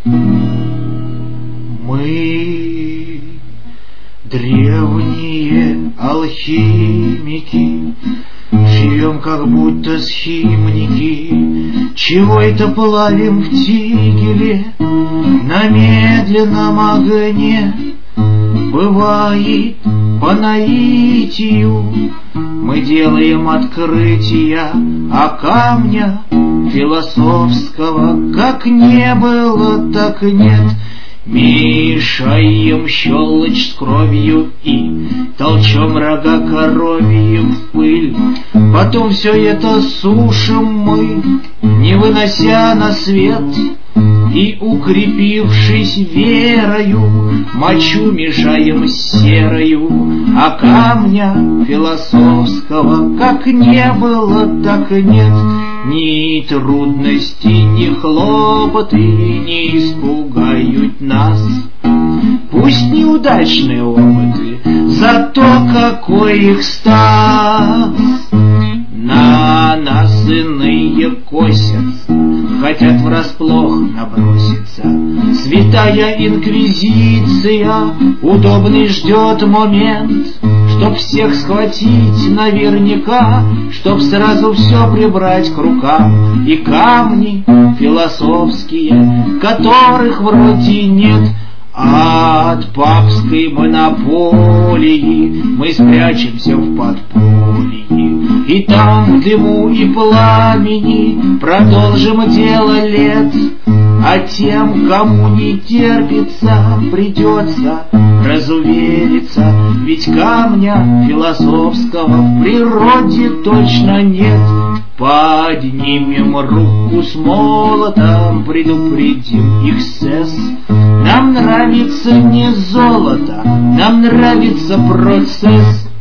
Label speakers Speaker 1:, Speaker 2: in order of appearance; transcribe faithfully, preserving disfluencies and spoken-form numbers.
Speaker 1: Мы древние алхимики, живем как будто схимники, чего это плавим в тигеле на медленном огне. Бывает по наитию мы делаем открытия, а камня философского как не было, так и нет. Мешаем щелочь с кровью и толчем рога коровьи в пыль. Потом все это сушим мы, не вынося на свет, и, укрепившись верою, мочу мешаем с серою, а камня философского как не было, так и нет. Ни трудности, ни хлопоты не испугают нас. Пусть неудачные опыты, зато какой их стас. На нас иные косятся, хотят врасплох наброситься. Святая инквизиция удобный ждет момент, чтоб всех схватить наверняка, чтоб сразу все прибрать к рукам. И камни философские, которых вроде нет, от папской монополии мы спрячемся в подполье, и там в дыму и пламени продолжим дело лет. А тем, кому не терпится, придется разувериться, ведь камня философского в природе точно нет. Поднимем руку с молотом, предупредим их сес. Нам нравится не золото, нам нравится процесс.